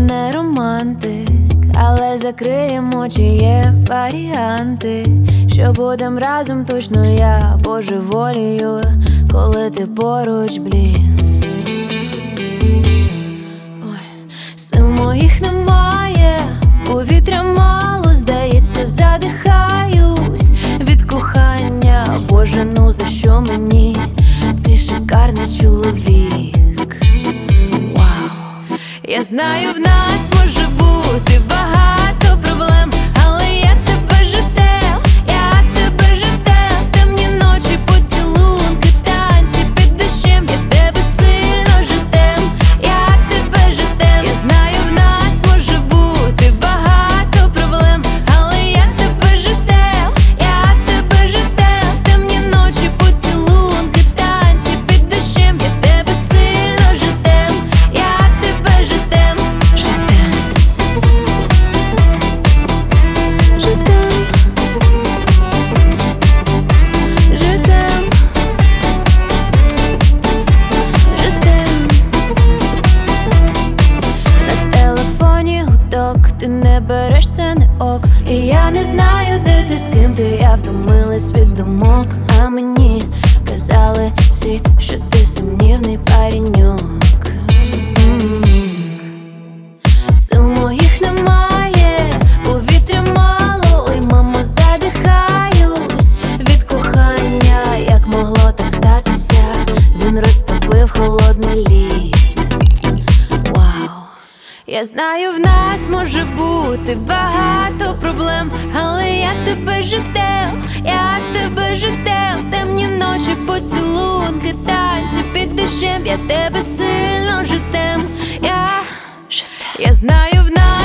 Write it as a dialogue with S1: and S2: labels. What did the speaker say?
S1: не романтик, але закриємо очі, є варіанти, що будем разом точно, я божеволію, коли ти поруч, блін. Ой, сил моїх немає, повітря мало, здається, задихаюсь від кохання. Боже, ну за що мені цей шикарний чоловік? Вау. Я знаю, в нас може бути багато проблем, але я тебе ждем, я тебе ждем. Темні ночі, поцілунки, танці під дощем, я тебе сильно ждем, я тебе ждем. Я знаю, в нас може бути багато проблем, але я тебе ждем, я тебе ждем. Темні ночі, поцілунки, танці під дощем, я тебе сильно ждем, я тебе ждем. На телефоні гудок, ти не береш, це не ок. І я не знаю, де ти, з ким ти, я втомилась від думок. А мені казали всі, що ти сумнівний пареньок. Сил моїх немає, повітря мало, ой, мамо, задихаюсь від кохання. Як могло так статися, він розтопив холодний лід. Вау. Я знаю, в нас може бути багато проблем, але я тебе ждем, я тебе ждем. Темні ночі, поцілунки, танці під дощем, я тебе сильно ждем, я знаю, в нас